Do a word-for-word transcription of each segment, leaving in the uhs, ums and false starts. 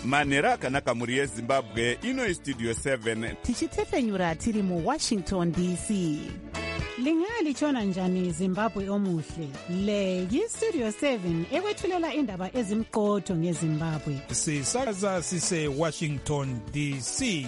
manhero akanaka mhuri yezimbabwe. Ino istudio seven tichitefenyura tiri muwashington D C. Lingalitshona njani Zimbabwe omuhle? Le yistudio seven ekwethulela indaba ezimqotho ngeZimbabwe. Sisakaza sise Washington D C.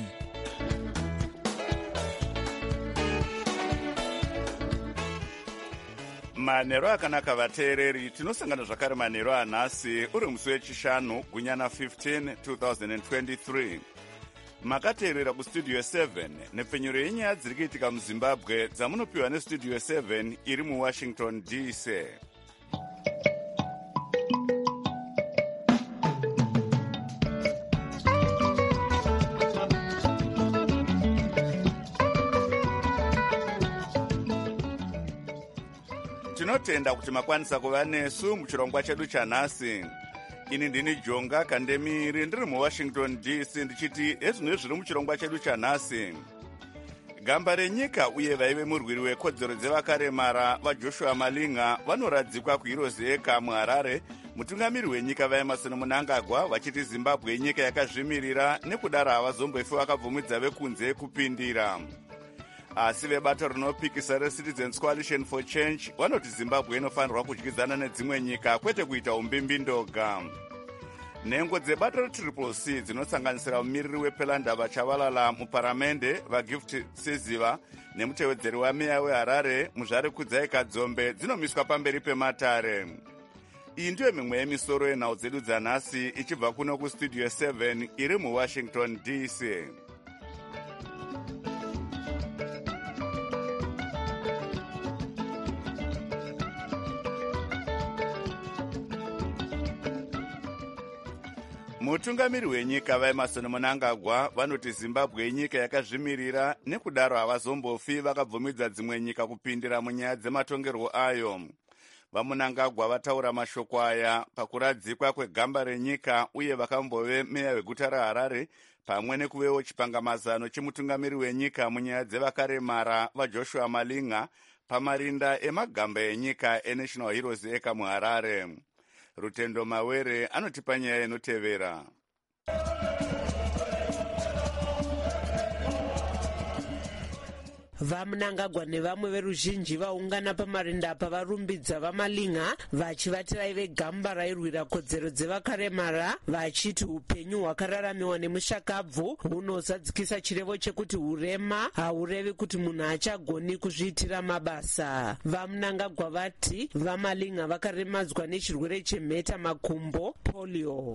manhero akanaka vateereri, tinosangana zvakare manhero anhasi uri musi wechishanu gunyana fifteen twenty twenty-three. Makateerera kustudio seven nepfenyuro yenyaya dziri kuitika muzimbabwe dzamunopiwa nestudio seven iri muwashington D C. Tinotenda kuti makwanisa kuva nesu muchirongwa chedu chanhasi. Ini ndini Jonga Kandemiri ndiri muWashington D C ndichiti ezvino zviri muchirongwa chedu chanhasi. Gamba renyika uye vaive murwiri wekodzero dzevakaremara vaJoshua Malinga vanoradzikwa kuHeroes Eka muHarare. Mutungamiri wenyika vaEmerson Mnangagwa vachiti Zimbabwe nyika yakazvimirira nekudaro havazombofi vakabvumidza vekunze kupindira. Asi vebato rinopikisa reCitizens Coalition for Change vanoti Zimbabwe inofanirwa kudyidzana nedzimwe nyika kwete kuita umbimbi ndoga. Nhengo dzebato reTriple C dzinosanganisira mumiriri wePelandava Chavalala muparamende vaGift Seziva nemutevedzeri wameya weHarare Muzvare Kudzai Kadzombe dzinomiswa pamberi pematare. Iyi ndiyo mimwe yemisoro yenhau dzedu dzanhasi ichibva kuno kustudio seven iri muWashington D C. Mutungamiri wenyika vaEmerson Mnangagwa vanoti Zimbabwe nyika yakazvimirira nekudaro havazombofi vakabvumidza dzimwe nyika kupindira munyaya dzematongerwo ayo. VaMnangagwa vataura mashoko aya pakuradzikwa kwegamba renyika uye vakambove meya weguta raHarare pamwe nekuvewo chipangamazano chemutungamiri wenyika munyaya dzevakaremara vaJoshua Malinga pamarinda emagamba enyika eNational Heroes Eka muHarare. Rutendo Mawere anotipa nyaya inotevera. VaMnangagwa nevamwe veruzhinji vaungana pamarinda pavarumbidza vaMalinga vachivatirai vegamba rairwira kodzero dzevakaremara vachiti upenyu hwakararamiwa nemushakabvu hunozadzikisa chirevo chekuti urema haurevi kuti munhu achagoni kuzviitira mabasa. VaMnangagwa vati vaMalinga vakaremadzwa nechirwere chemheta makumbo polio.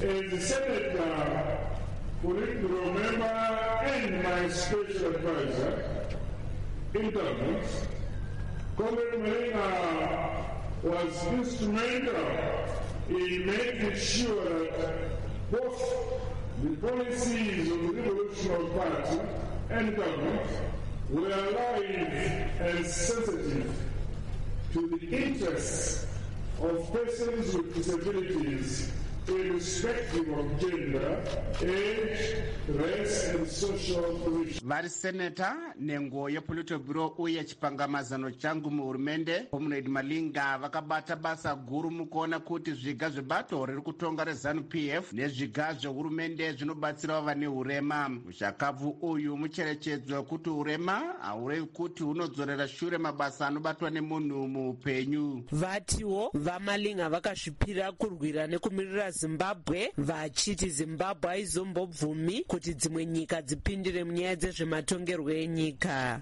In government, Comrade Malinga was instrumental in making sure that both the policies of the Revolutionary Party and government were alive and sensitive to the interests of persons with disabilities, irrespective of gender, age, race and social position. Vari seneta nengo yepolito bureau uye chipangamazano changu muhurumende Comrade Malinga vakabata basa guru mukuona kuti zviga zvebato riri kutonga reZANU-P F nezviga zvehurumende zvinobatsira vane urema. Mushakabvu uyu mucherechedzo kuti urema haurevi kuti hunodzorera shure mabasa anobatwa nemunhu muupenyu. Vatiwo vaMalinga vakazvipira kurwira nekumirira Zimbabwe vachiti Zimbabwe haizombobvumi kuti dzimwe nyika dzipindire munyaya dzezvematongerwo enyika.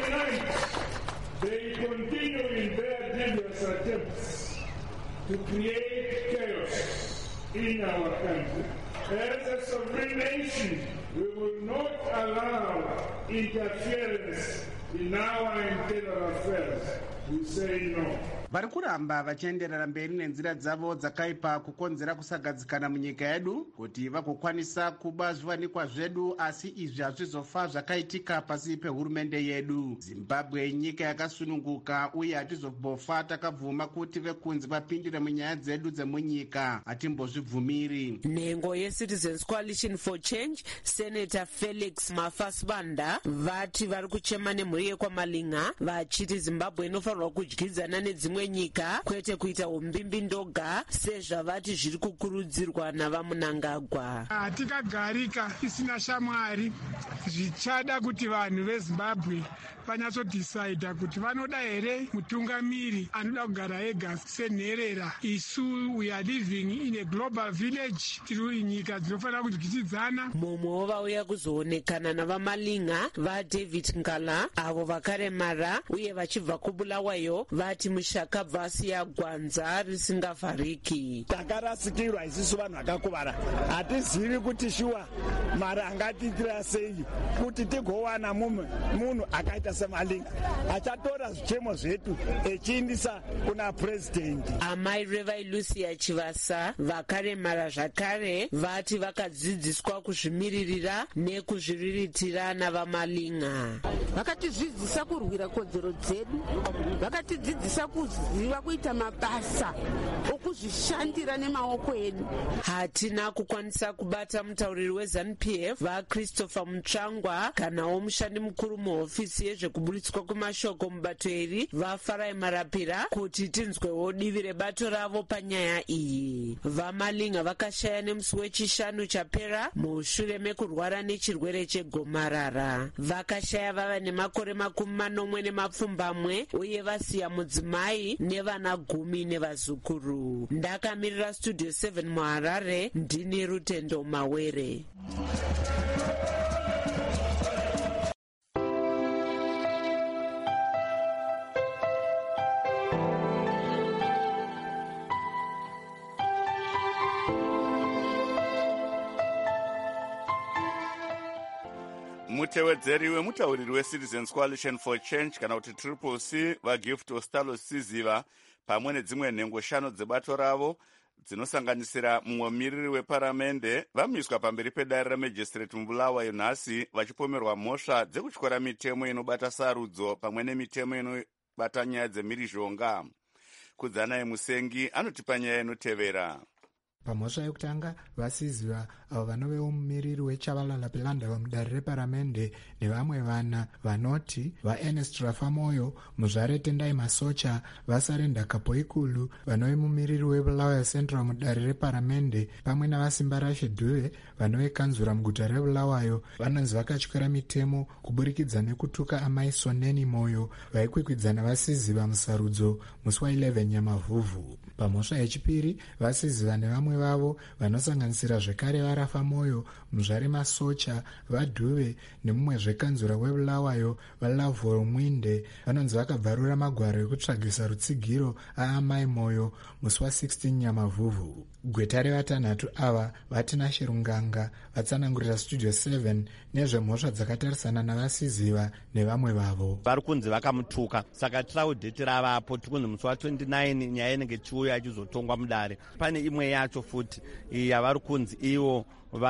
They continue in their devious attempts to create chaos in our country. As a sovereign nation, we will not allow interference in our internal affairs. We say no. Vari kuramba vachienderera mberi nenzira dzavo dzakaipa kukonzera kusagadzikana munyika yedu kuti vagokwanisa kuba zviwanikwa zvedu, asi izvi hazvizofa zvakaitika pasi pehurumende yedu. Zimbabwe nyika yakasununguka uye hatizombofa takabvuma kuti vekunzi vapindire munyaya dzedu dzemunyika, hatimbozvibvumiri. Nhengo yeCitizens Coalition for Change Senator Felix Mafasbanda vati vari kuchema nemhuri yekwaMalinga vachiti Zimbabwe inofanirwa vakatarwa kudyidzana nedzimwe nyika kwete kuita umbimbi ndoga sezvavati zviri kukurudzirwa navamunangagwa. Hatikagarika isina shamwari, zvichada kuti vanhu veZimbabwe vanyatsodhisaidha kuti vanoda here mutungamiri anoda kugara ega senherera. Isu we are living in a global village, tiri nyika dzinofanira kudyidzana. Mumwe vauya kuzoonekana navamalinga vaDavid Ngala avo vakaremara uye vachibva kuBulawayo vati mushakabva asiya gwanza risingavhariki. Takarasikirwa isusu vanhu vakakuvara, hatizivi kuti shuwa mari angatiitira sei kuti tigowana mumwe munhu akaita semalinga achatora zvichemo zvetu echiindisa kuna purezidendi. Amai Revai Lucia Chivasa vakaremara zvakare vati vakadzidziswa kuzvimiririra nekuzviriritira navamalinga. Vakatidzidzisa kurwira kodzero dzedu, vakatidzidzisa kuziva kuita mabasa okuzvishandira nemaoko edu. Hatina kukwanisa kubata mutauriri weZANU-P F vaChristopher Mutsvangwa kanawo mushandi mukuru muhofisi yezvekuburitswa kwemashoko mubato iri vaFarai Marapira kuti tinzwewo divi rebato ravo panyaya iyi. Vamalinga vakashaya nemusi wechishanu chapera mushure mekurwara nechirwere chegomarara. Vakashaya vava nemakore makumi manomwe nemapfumbamwe uye vasiya mudzimai nevana gumi nevazukuru. Ndakamirira Studio seven muHarare, ndini Rutendo Mawere. Mutewedzeri wemutauriri weCitizens Coalition for Change kana kuti Triple C vaGift Ostalo Siziva pamwe nedzimwe nhengo shanu dzebato ravo dzinosanganisira mumwe mumiriri weparamende vamiswa pamberi pedare remajistrate muBulawayo nhasi vachipomerwa mhosva dzekutyora mitemo inobata sarudzo pamwe nemitemo inobata nyaya dzemhirizhonga. Kudzanai Musengi anotipa nyaya inotevera. Pamhosva yekutanga vaSiziva avo vanovewo mumiriri weChavalala Pelanda vamudare reparamende nevamwe vana vanoti vaErnest Rafamoyo, Muzvare Tendai Masocha, vaSarenda Kapoikulu vanove mumiriri weBulawayo Central mudare reparamende pamwe navaSimba Rashe Dhuve vanove kanzura muguta reBulawayo vanonzi vakatyora mitemo kuburikidza nekutuka amai Soneni Moyo vaikwikwidza vaSiziva musarudzo musi wa11 Nyamavhuvhu. Pamhosva yechipiri vaSiziva nevamwe vavo vanosanganisira zvekare varafa moyo Muzvare Masocha vaDhuve nemumwe zvekanzura weBulawayo vaLavhoro Mwinde vanonzi vakabvarura magwaro ekutsvagisa rutsigiro aamai Moyo musi wa16 Nyamavhuvhu. Gweta revatanhatu ava vatina Shirunganga vatsanangurira Studio seven nezvemhosva dzakatarisana navaSiziva nevamwe vavo. Vari kunzi vakamutuka, saka trial date ravapo tikunzi musi wa29 nyaya inenge chiuya achizotongwa mudare. Pane imwe yacho futi yavari kunzi ivo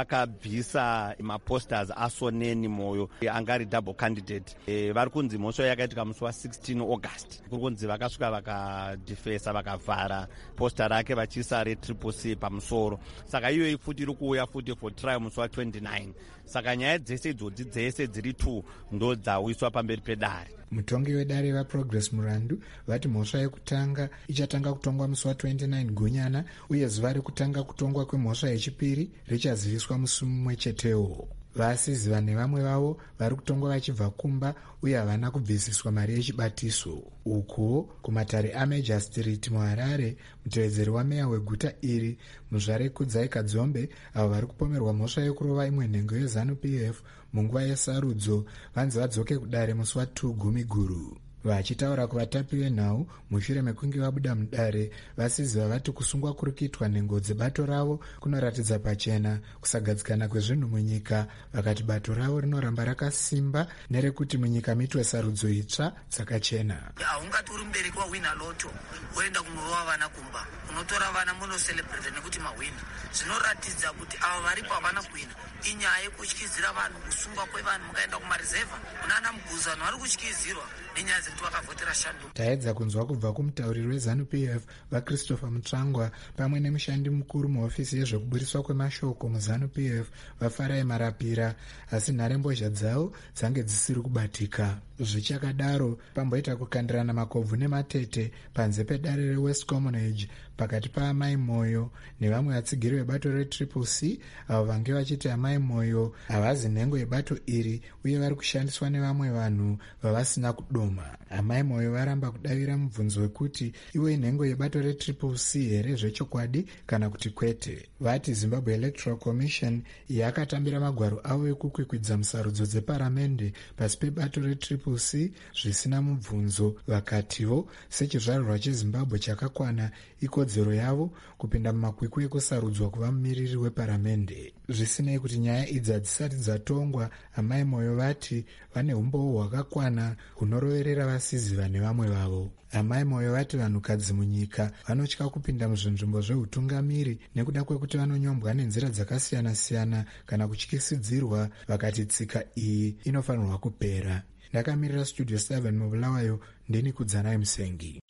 vakabvisa maposters aSoneni Moyo angari double candidate. E, vari kunzi mhosva yakaitika musi wa16 August. Kuri kunzi vakasvika vakadhifesa vakavhara posta rake vachiisa retriple C pamusoro. Saka iyoyi futi iri kuuya futi for trial musi wa29. Saka nyaya dzese idzodzi dzese dziri two ndo dzauyiswa pamberi pedare. Mutongi wedare vaProgress Murandu vati mhosva yekutanga ichatanga kutongwa musi wa29 Gunyana uye zuva rekutanga kutongwa kwemhosva yechipiri richaziviswa musi mumwe chetewo. VaSiziva nevamwe vavo vari kutongwa vachibva kumba uye havana kubvisiswa mari yechibatiso. Uko kumatare aMajor Street muHarare, mutevedzeri wameya weguta iri Muzvare Kudzai Kadzombe avo vari kupomerwa mhosva yekurova imwe nhengo yeZANU-P F munguva yesarudzo vanzi vadzoke kudare musi wa2 Gumiguru. Vachitaura kuvatapi venhau mushure mekunge vabuda mudare, vaSiziva vati kusungwa kuri kuitwa nhengo dzebato ravo kunoratidza pachena kusagadzikana kwezvinhu munyika. Vakati bato ravo rinoramba rakasimba nerekuti munyika mitwe sarudzo itsva dzakachena. Haungati uri mubereki wawina loto woenda kunorova vana kumba, unotora vana munoselebrate nekuti mahwina. Zvinoratidza kuti avo varipo havana kuwina. Inyaya yekutyizira vanhu, kusungwa kwevanhu mukaenda kumarizevha munana Muguzano vari kutyizirwa nenyaya dzekuti vakavhotera Shandu. Taedza kunzwa kubva kumutauriri weZANU-P F vaChristopher Mutsvangwa pamwe nemushandi mukuru muhofisi yezvekuburiswa kwemashoko muZANU-P F vaFarai Marapira, asi nharembozha dzavo dzange dzisiri kubatika. zvichakadaro pamboita kukandirana makobvu nematete panze pedare rewest commonage pakati paamai moyo nevamwe vatsigiri vebato retriple c avo vange vachiti amai moyo havazi nhengo yebato iri uye vari kushandiswa nevamwe vanhu vavasina kudoma. Amai moyo varamba kudavira mubvunzo wekuti iwe inhengo yebato retriple c here zvechokwadi kana kuti kwete. Vati Zimbabwe Electoral Commission yakatambira magwaro avo ekukwikwidza musarudzo dzeparamende pasi pebato retriple c zvisina mubvunzo. Vakativo sechizvarurwa chezimbabwe chakakwana ikodzero yavo kupinda mumakwikwi ekusarudzwa kuva mumiriri weparamende. Zvisinei kuti nyaya idzi hadzisati dzatongwa, amai moyo vati vane umbowo hwakakwana hunoroverera vasiziva nevamwe vavo. Amai moyo vati vanhukadzi munyika vanotya kupinda muzvinzvimbo zveutungamiri nekuda kwekuti vanonyombwa nenzira dzakasiyana-siyana kana kutyisidzirwa. Vakati tsika iyi inofanirwa kupera. Ndakamirira studio seven mubulawayo, ndini Kudzanai Musengi.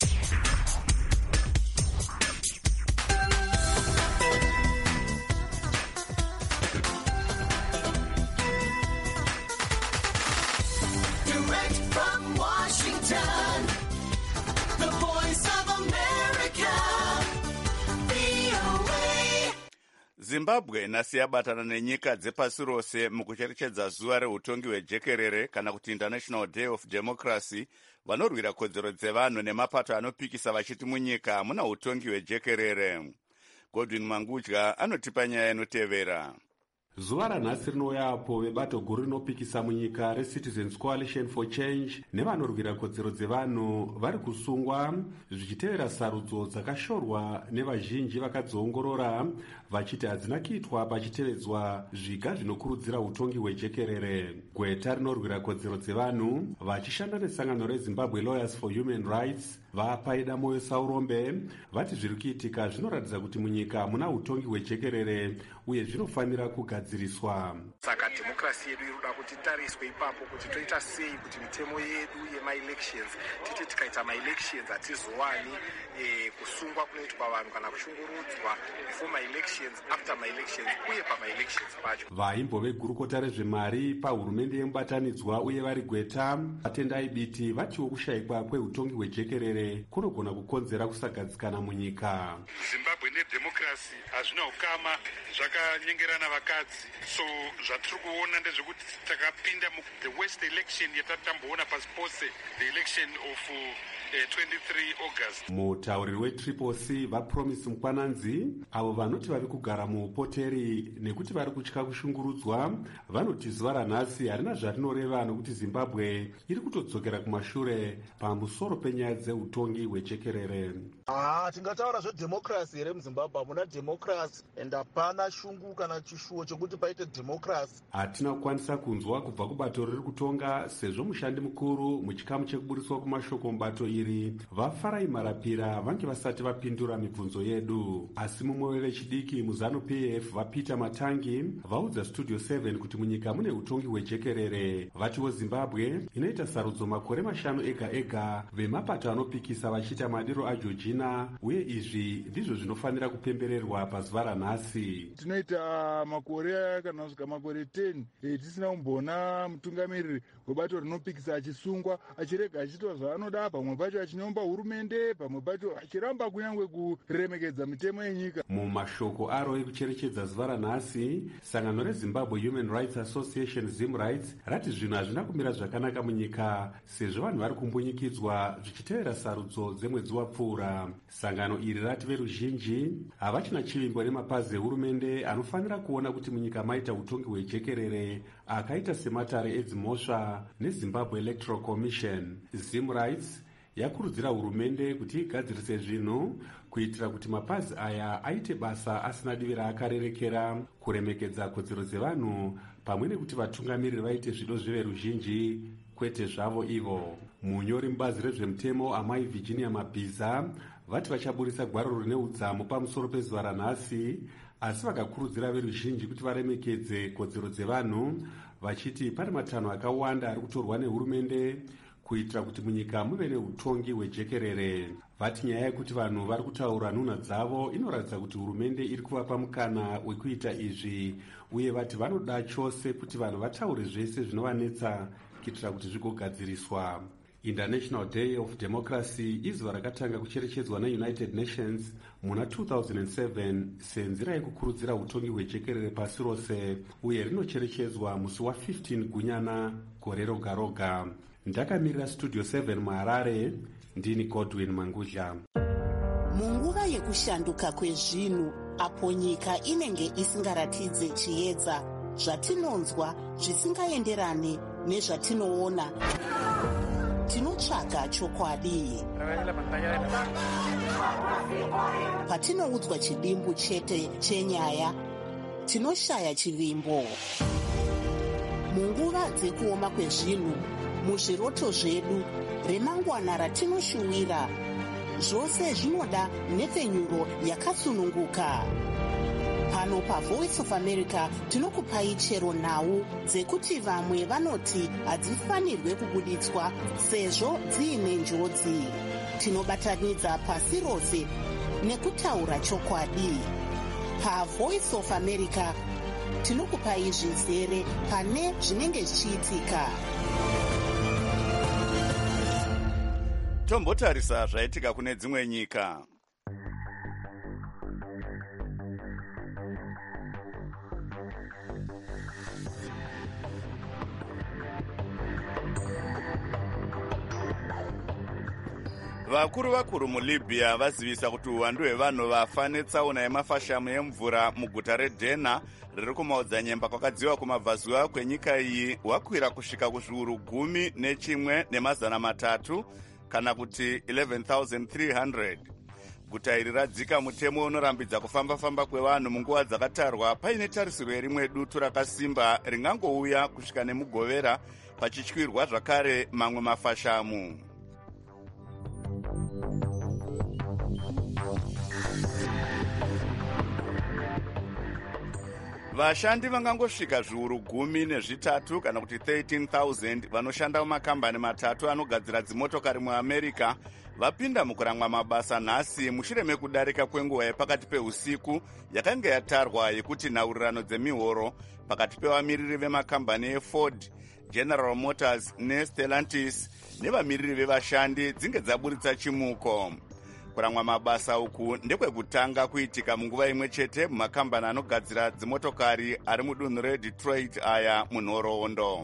Zimbabwe nhasi yabatana nenyika dzepasi rose mukucherechedza zuva reutongi hwejekerere kana kuti International Day of Democracy, vanorwira kodzero dzevanhu nemapato anopikisa vachiti munyika muna utongi hwejekerere. Godwin Mangudya anotipa nyaya inotevera. Zuva ranhasi rinoyapo vebato guru rinopikisa munyika reCitizens Coalition for Change nevanorwira kodzero dzevanhu vari kusungwa zvichitevera sarudzo dzakashorwa nevazhinji vakadziongorora vachiti hadzina kuitwa pachitevedzwa zviga zvinokurudzira utongi hwejekerere. Gweta rinorwira kodzero dzevanhu vachishanda nesangano reZimbabwe Lawyers for Human Rights vapaida moyo saurombe vati zviri kuitika zvinoratidza kuti munyika muna utongi hwejekerere uye zvinofanira kugadziriswa. Saka demokrasi yedu inoda kuti tariswe ipapo kuti toita sei kuti mitemo yedu yema-elections titi tikaita ma-elections hatizowani e, kusungwa kunoitwa vanhu kana kushungurudzwa before ma-elections, after ma-elections uye pama-elections pacho. Vaimbo vegurukota rezvemari pahurumende yemubatanidzwa uye vari gweta vatendai biti vatiwo kushayikwa kweutongi hwejekerere kunogona kukonzera kusagadzikana munyika. Zimbabwe nedemokrasi hazvina ukama zvakanyengerana vakadzi, so zvatiri kuona ndezvekuti takapinda mu the worst election yatatamboona pasi pose, the election of uh, twenty-three August. Mutauriri wetriple c vapromisi mukwananzi avo vanoti vari kugara muupoteri nekuti vari kutya kushungurudzwa vanoti zuva ranhasi harina zvarinoreva nokuti Zimbabwe iri kutodzokera kumashure pamusoro penyaya dzeutongi hwejekerere. Ah, tingataura zvedemokrasi here muZimbabwe? Hamuna demokrasi ende hapana shungu kana chishuwo chokuti paite demokrasi. Hatina kukwanisa kunzwa kubva kubato riri kutonga sezvo mushandi mukuru muchikamu chekuburiswa kumashoko mubato iri vafarai marapira vange vasati vapindura mibvunzo yedu. Asi mumwe wevechidiki muzanu P F vaPeter Matangi vaudza Studio seven kuti munyika mune utongi hwejekerere. Vatiwo Zimbabwe inoita sarudzo makore mashanu ega ega vemapato anopikisa vachiita madiro aJoji, uye izvi ndizvo zvinofanira kupembererwa pazuva ranhasi. Tinoita makore kana kusvika makore ten tisina kumbona mutungamiriri webato rinopikisa achisungwa achirega achiitwa zvaanoda, pamwe pacho achinyomba hurumende, pamwe pacho achiramba kunyange kuremekedza mitemo yenyika. Mumashoko aro ekucherechedza zuva ranhasi, sangano reZimbabwe Human Rights Association ZimRights rati zvinhu hazvina kumira zvakanaka munyika sezvo vanhu vari kumbunyikidzwa zvichitevera sarudzo dzemwedzi wapfuura. Sangano iri rati veruzhinji havachina chivimbo nemapazi ehurumende anofanira kuona kuti munyika maita utongi hwejekerere akaita sematare edzimhosva neZimbabwe Electoral Commission. ZimRights yakurudzira hurumende kuti igadzirise zvinhu kuitira kuti mapazi aya aite basa asina divi raakarerekera kuremekedza kodzero dzevanhu pamwe nekuti vatungamiriri vaite zvido zveveruzhinji kwete zvavo ivo. Munyori mubazi rezvemutemo amai Virginia Mabhiza vati vachaburisa gwaro rine udzamu pamusoro pezuva ranhasi, asi vakakurudzira veruzhinji kuti varemekedze kodzero dzevanhu vachiti pane matanho akawanda ari kutorwa nehurumende kuitira kuti munyika muve neutongi hwejekerere. Vati nyaya yekuti vanhu vari kutaura nhunha dzavo inoratidza kuti hurumende iri kuvapa mukana wekuita izvi, uye vati vanoda chose kuti vanhu vataure zvese zvinovanetsa kuitira kuti zvigogadziriswa. International Day of Democracy izuva rakatanga kucherechedzwa naUnited Nations muna two thousand seven senzira yekukurudzira utongi hwejekerere pasi rose, uye rinocherechedzwa musi wa15 gunyana gore roga roga. Ndakamirira Studio seven muHarare, ndini Godwin Mangudla. Munguva yekushanduka kwezvinhu, apo nyika inenge isingaratidze chiedza, zvatinonzwa zvisingaenderane nezvatinoona, tinotsvaga chokwadi. Patinoudzwa chidimbu chete chenyaya, tinoshaya chivimbo. Munguva dzekuoma kwezvinhu, muzviroto zvedu, remangwana ratinoshuwira, zvose zvinoda nhepfenyuro yakatsununguka. Pano paVoice of America tinokupai chero nhau dzekuti vamwe vanoti hadzifanirwe kubuditswa sezvo dziine njodzi. Tinobatanidza pasi rose nekutaura chokwadi. PaVoice of America tinokupai zvizere pane zvinenge zvichiitika. Tombotarisa zvaitika kune dzimwe nyika. Vakuru vakuru muLibya vazivisa kuti uwandu hwevanhu vafa netsaona yemafashamu yemvura muguta reDenha riri kumaodzanyemba kwakadziwa kumabvazuva kwenyika iyi hwakwira kusvika kuzviuru gumi nechimwe nemazana matatu kana kuti eleven thousand three hundred. Guta iri radzika mutemo unorambidza kufamba-famba kwevanhu munguva dzakatarwa paine tarisiro yerimwe dutu rakasimba ringangouya kusvika nemugovera pachityirwa zvakare mamwe mafashamu. Vashandi vangangosvika zviuru gumi nezvitatu kana kuti thirteen thousand vanoshanda mumakambani matatu anogadzira dzimotokari muAmerica vapinda mukurangwa mabasa nhasi mushure mekudarika kwenguva yepakati peusiku yakanga yatarwa yekuti nhaurirano dzemihoro pakati pevamiriri vemakambani eFord, General Motors neStellantis nevamiriri vevashandi dzinge dzaburitsa chimuko. Kurangwa mabasa uku ndekwekutanga kuitika munguva imwe chete mumakambani anogadzira dzimotokari ari mudunhu reDetroit aya munhoroondo.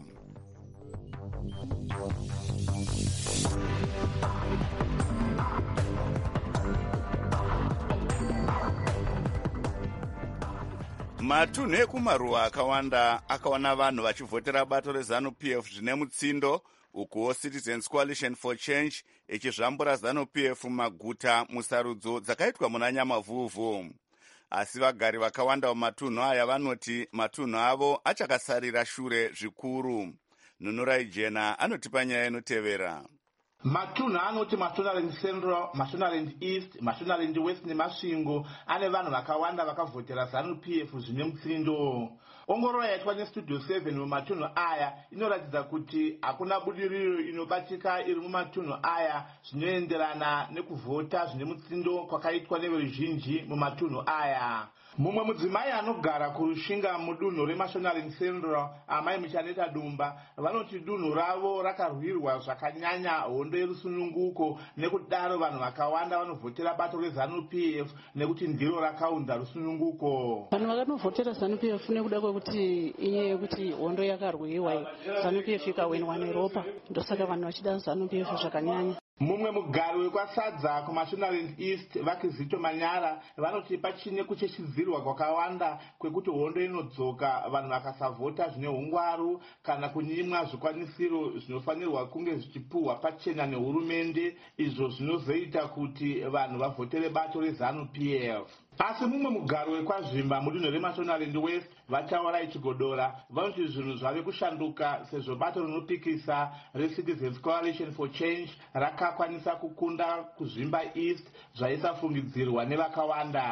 Matunhu ekumaruwa akawanda akaona vanhu vachivhotera bato reZANU-P F zvine mutsindo, ukuwo Citizens Coalition for Change ichizvambura ZANU-P F mumaguta musarudzo dzakaitwa muna Nyamavhuvhu. Asi vagari vakawanda mumatunhu aya vanoti matunhu avo achakasarira shure zvikuru. Nunurai Jena anotipa nyaya inotevera. Matunhu anoti Mashonaland Central, Mashonaland East, Mashonaland West neMasvingo ane vanhu vakawanda vakavhotera ZANU-P F zvine mutsindo. Ongororo yaitwa neStudio seven mumatunhu aya inoratidza kuti hakuna budiriro inobatika iri mumatunhu aya zvinoenderana nekuvhota zvine mutsindo kwakaitwa neveruzhinji mumatunhu aya. Mumwe mudzimai anogara kurushinga mudunhu reMashonaland Central, amai Muchaneta Dumba, vanoti dunhu ravo rakarwirwa zvakanyanya hondo yerusununguko, nekudaro vanhu vakawanda vanovhotera bato reZANU-P F nekuti ndiro rakaunda rusununguko. Vanhu vakanovhotera ZANU-P F nekuda kwekuti inyaya yekuti hondo yakarwiwa, ZANU-P F ikawinwa neropa, ndosaka vanhu vachida ZANU-P F zvakanyanya. Mumwe mugari wekwasadza kuMashonaland East Vakizito Manyara vanoti pachine kuchechidzirwa kwakawanda kwekuti hondo inodzoka vanhu vakasavhota zvine hungwaru kana kunyimwa zvikwanisiro zvinofanirwa kunge zvichipuhwa pachena nehurumende, izvo zvinozoita kuti vanhu vavhotere bato reZANU-P F. Asi mumwe mugaro wekwazvimba mudunhu reMashonaland West vataura ichigodora vanoti zvinhu zvave kushanduka sezvo bato rinopikisa reCitizens Coalition for Change rakakwanisa kukunda kuzvimba East zvaisafungidzirwa nevakawanda.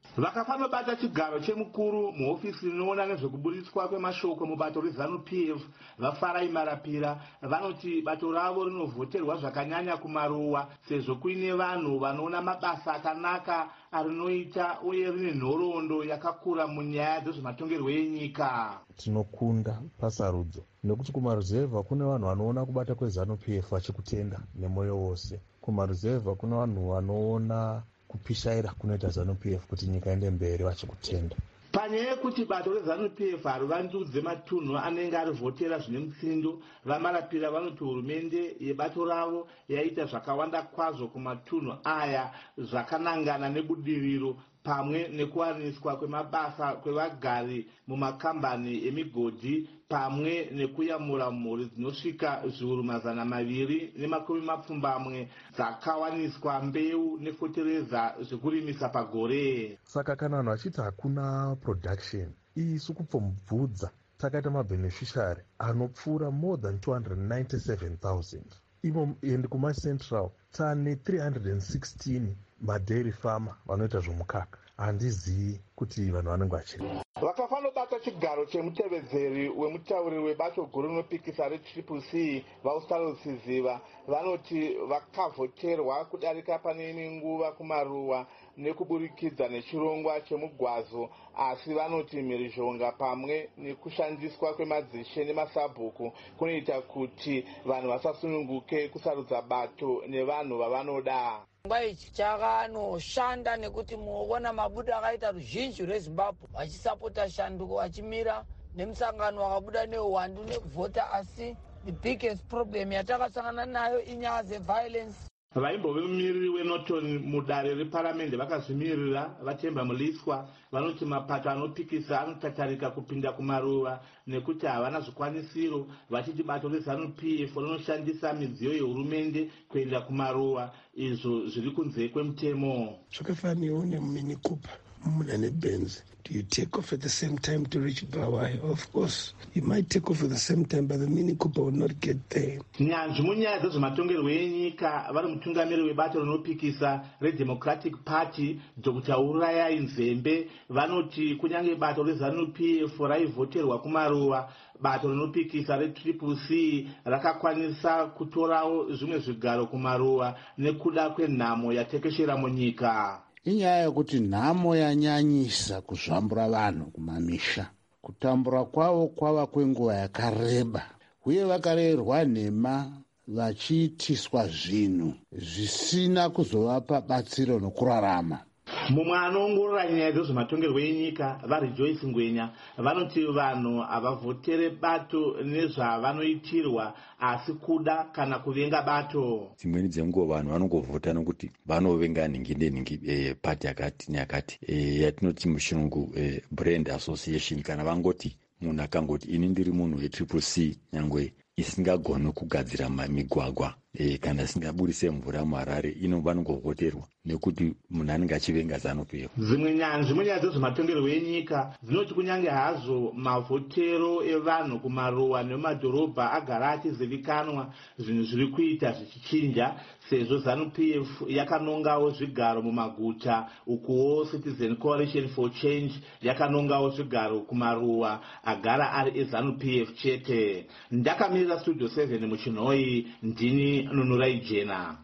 vakafanobata chigaro chemukuru muhofisi rinoona nezvekuburitswa kwemashoko mubato rezanu-p f vafarai marapira vanoti bato ravo rinovhoterwa zvakanyanya kumaruwa sezvo kuine vanhu vanoona mabasa akanaka arinoita uye rine nhoroondo yakakura munyaya dzezvematongerwo enyika. Tinokunda pasarudzo nekuti kumaruzevha kune vanhu vanoona kubata kwezanu-p f vachikutenda nemwoyo wose. Kumaruzevha kuna vanhu vanoona kupishaira kunoita zanu-p f kuti nyika ende mberi vachikutenda. Panyaya yekuti bato rezanu-p f harivandudze matunhu anenge arivhotera zvine mutsindo, vamarapira vanoti hurumende yebato ravo yaita zvakawanda kwazvo kumatunhu aya zvakanangana nebudiriro pamwe nekuwaniswa kwemabasa kwevagari mumakambani emigodhi pamwe nekuyamura mhuri dzinosvika zviuru mazana maviri nemakumi mapfumbamwe dzakawaniswa mbeu nefotereza zvekurimisa pagore. Saka kana vanhu vachiti hakuna production, isu kupfumvudza takaita mabeneficiary anopfuura more than two hundred ninety-seven thousand. Imo endi kumacentral tane three hundred sixteen madairy farmer vanoita zvomukaka. Handizivi kuti vanhu vanenge vachirima. Vakafanobata chigaro chemutevedzeri wemutauriri webato guru rinopikisa retriple c vaustalo Siziva vanoti vakavhoterwa kudarika pane imwe nguva kumaruwa nekuburikidza nechirongwa chemugwazo, asi vanoti mhirizhonga pamwe nekushandiswa kwemadzishe nemasabhuku kunoita kuti vanhu vasasununguke kusarudza bato nevanhu vavanoda. Chirongwa ichi chakanoshanda nekuti muona mabudo akaita ruzhinji rweZimbabwe vachisapota shanduko vachimira nemusangano wakabuda neuwandu nekuvhota, asi the biggest problem yatakasangana nayo inyaya dzeviolence. Vaimbove mumiriri weNorton mudare reparamende vakazvimirira vatemba muliswa vanoti mapato anopikisa anotatarika kupinda kumaruva nekuti havana zvikwanisiro, vachiti bato rezanu-p f rinoshandisa midziyo yehurumende kuenda kumaruva, izvo zviri kunze kwemutemo. Zvakafanira neMini Cooper muna neBenz. Do you take off at the same time to reach Bulawayo? Of course, you might take off at the same time, but the Mini Cooper will not get there. Nyanzvi munyaya dzezvematongerwo enyika vari mutungamiri webato rinopikisa reDemocratic Party Doctor Urayai Nzembe vanoti kunyange bato rezanu-p f raivhoterwa kumaruwa, bato rinopikisa retriple c rakakwanisa kutorawo zvimwe zvigaro kumaruwa nekuda kwenhamo yatekeshera munyika. Inyaya yekuti nhamo yanyanyisa kuzvambura vanhu kumamisha. Kutambura kwavo kwava kwenguva yakareba, uye vakarerwa nhema vachiitiswa zvinhu zvisina kuzovapa batsiro nokurarama. Mumwe anoongorora nyaya dzezvematongerwo enyika vaRejoice Ngwenya vanoti vanhu havavhotere bato nezvavanoitirwa asi kuda kana kuvenga bato. Dzimweni dzenguva vanhu vanongovhota nokuti vanovenga nhingi nenhingi e, pati yakati neyakati e, yatinoti muchirungu e, brand association. Kana vangoti munhu akangoti ini ndiri munhu wetriple c nyangwe isingagoni kugadzira migwagwa e, kana isingaburise mvura muHarare, ino vanongovhoterwa nekuti munhu anenge achivenga zanu-p f. Zvimwe nyanzvi munyaya dzezvematongerwo enyika dzinoti kunyange hazvo mavhotero evanhu kumaruwa nemumadhorobha agara achizivikanwa, zvinhu zviri kuita zvichichinja sezvo zanu-p f yakanongawo zvigaro mumaguta, ukuwo Citizen Coalition for Change yakanongawo zvigaro kumaruwa agara ari ezanu-p f chete. Ndakamirira Studio seven muchinhoi, ndini Nunurai Jena.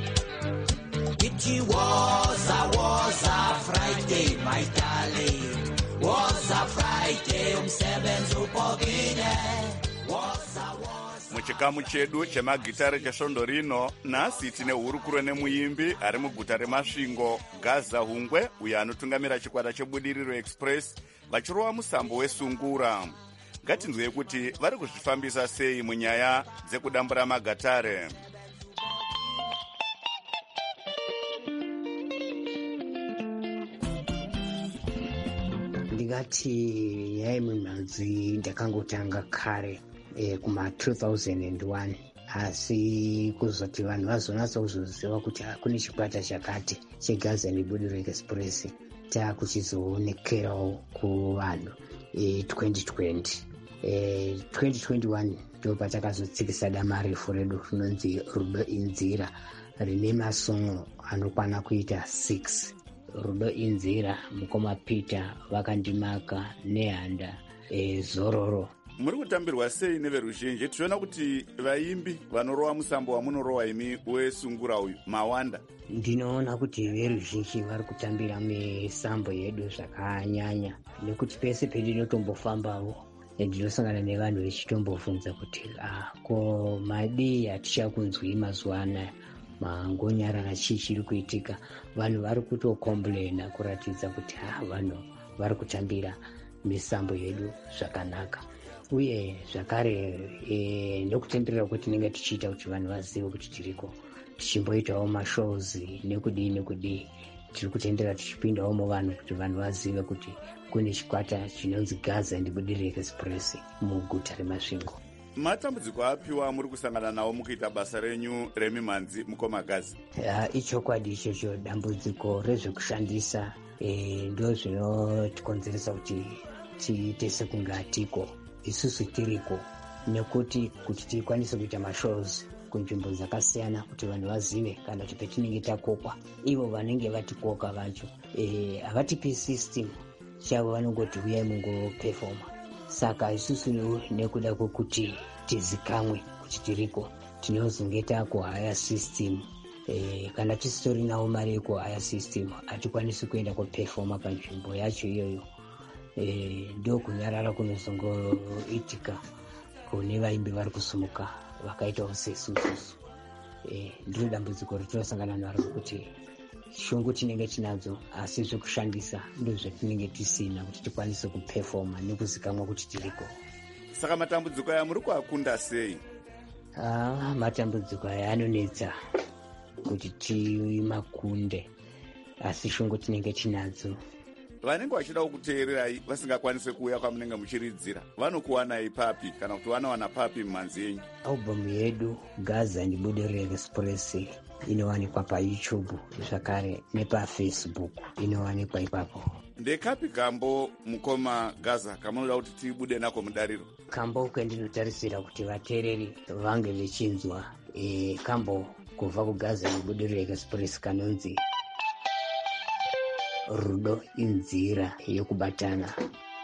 It was a was a Friday, my darling. Was a Friday, umsebenzi upokile. Was a was. Muchikamu chedu chemagitare chesvondo rino nhasi tine hurukuro nemuimbi ari muguta reMasvingo, Gaza Hungwe, uyo anotungamira chikwata chebudiriro express vachirova musambo wesungura. Ngatinzwei kuti vari kuzvifambisa sei munyaya dzekudambura magatare. Ndingati yaimimhanzi ndakangotanga kare e, kuma two thousand one, asi kuzoti vanhu vazonatsa kuzoziva kuti kune chikwata chakati cheGaza nebudiriro express taakuchizoonekerawo kuvanhu e, twenty twenty. E, twenty twenty-one ndo patakazotsikisa dama refu redu rinonzi Rudo Inzira rine masongo anokwana kuita six. Rudo Inzira, Mukoma Peter, Vakandimaka, Nehanda, e, Zororo. Muri kutambirwa sei neveruzhinji? Tichiona kuti vaimbi vanorova musambo wamunorova imi wesungura uyu mawanda. Ndinoona kuti veruzhinji vari kutambira misambo yedu zvakanyanya, nekuti pese pendinotombofambawo ndinosangana nevanhu vechitombobvunza kuti ah, ko madii hatichakunzwi mazuva anaya, mangonyarara chii chiri kuitika. Vanhu vari kutokomplaina kuratidza kuti ah, vanhu vari kutambira misambo yedu zvakanaka. Uye zvakare e, nekutenderera kuti tinenge tichiita kuti vanhu vazive kuti tiriko tichimboitawo mashows nekudii nekudii. Tiri kutendera tichipindawo muvanhu kuti vanhu vazive kuti kune chikwata chinonzi Gaza and Budiriro Express muguta reMasvingo. Matambudziko apiwa muri kusangana nawo mukuita basa renyu remimhanzi Mukoma Gaza? Ya, ichokwadi ichocho, dambudziko rezvekushandisa e, ndo zvinotikonzeresa kuti tiite sekunge hatiko. Isusu tiriko nekuti kuti tikwanise kuita mashows kunzvimbo dzakasiyana kuti vanhu vazive kana kuti petinenge takokwa. Ivo vanenge vatikoka vacho havatipi e, system chavo, vanongoti uyai mungopefoma. Saka isusu nekuda kwekuti tizikamwe kuti tiriko, tinozonge takuhaya system e, kana tisitori nawo mari yekuhaya system hatikwanisi kuenda kopefoma panzvimbo yacho iyoyo. E, ndo kunyarara kunozongoitika kune vaimbi vari kusumuka vakaitawo sesususu. E, ndiro dambudziko ratinosangana naro kuti shungu tinenge tinadzo asi zvekushandisa ndo zvatinenge tisina kuti tikwanise kupefoma nekuzikamwa kuti tiriko. Saka matambudziko aya muri kuakunda sei? Ah, matambudziko aya anonetsa kuti timakunde, asi shungu tinenge tinadzo. Vanenge vachida kukuteererai vasingakwanise kuuya kwamunenge muchiridzira vanokuwanai papi, kana kuti vanowana papi mimhanzi yenyu? Albamu yedu Gaza and Budiriro Express inowanikwa paYouTube zvakare nepafacebook inowanikwa ipapo. Ndekapi kambo Mukoma Gaza kamunoda kuti tibude nako mudariro? Kambo kwendinotarisira kuti vateereri vange vechinzwa e, kambo kubva kuGaza and Budiriro Express kanonzi Rudo Inzira yokubatana.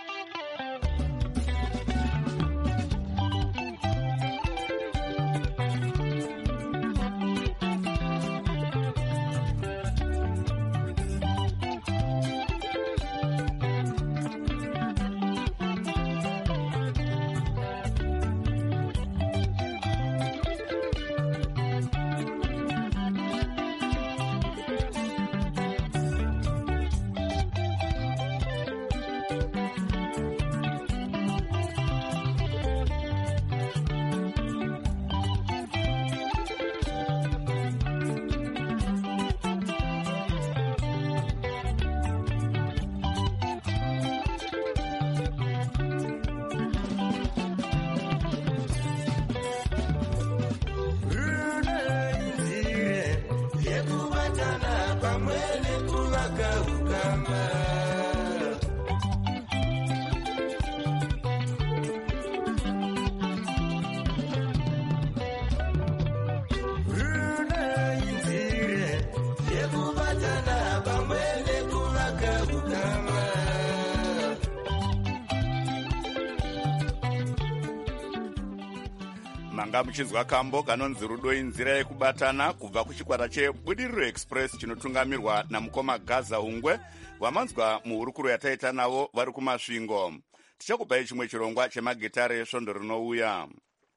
Manga muchinzwa kambo kanonzi Rudo Inzira yekubatana kubva kuchikwata cheBudiriro Express chinotungamirwa naMukoma Gaza Hungwe, vamanzwa muhurukuro yataita navo vari kuMasvingo. Tichakupai chimwe chirongwa chemagitare svondo rinouya.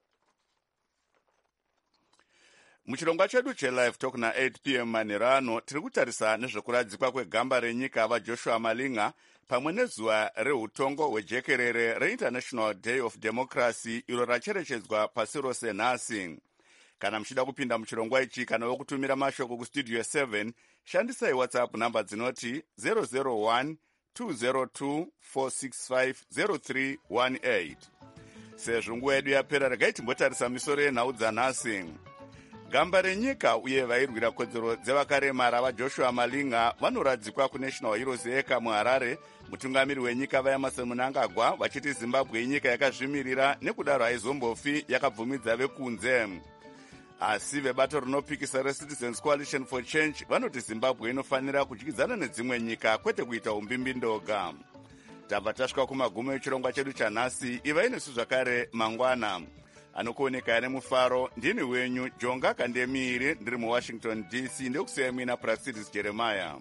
Muchirongwa chedu cheLive Talk na eight p m manherano tiri kutarisa nezvekuradzikwa kwegamba renyika vaJoshua Malinga pamwe nezuva reutongo hwejekerere reInternational Day of Democracy iro racherechedzwa pasi rose nhasi. Kana muchida kupinda muchirongwa ichi kana wokutumira mashoko kustudio seven, shandisai WhatsApp namba dzinoti zero zero one two zero two four six five zero three one eight. Sezvo nguva yedu yapera, regai timbotarisa misoro yenhau dzanhasi. Gamba renyika uye vairwira kodzero dzevakaremara vaJoshua Malinga vanoradzikwa kuNational Heroes Eka muHarare. Mutungamiri wenyika vaEmmerson Mnangagwa vachiti Zimbabwe inyika yakazvimirira nekudaro haizombofi yakabvumidza vekunze. asi vebato rinopikisa reCitizens Coalition for Change vanoti zimbabwe inofanira kudyidzana nedzimwe nyika kwete kuita umbimbi ndoga. Tabva tasvika kumagumo echirongwa chedu chanhasi. Ivai nesu zvakare mangwana. Anokuoneka nemufaro ndini wenyu Jonga Kandemiri, ndiri muWashington D C. Ndokusiyai muina Praxidis Jeremiah.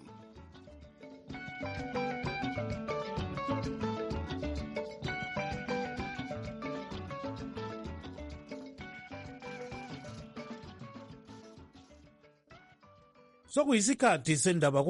Sokuyisikhathi sendaba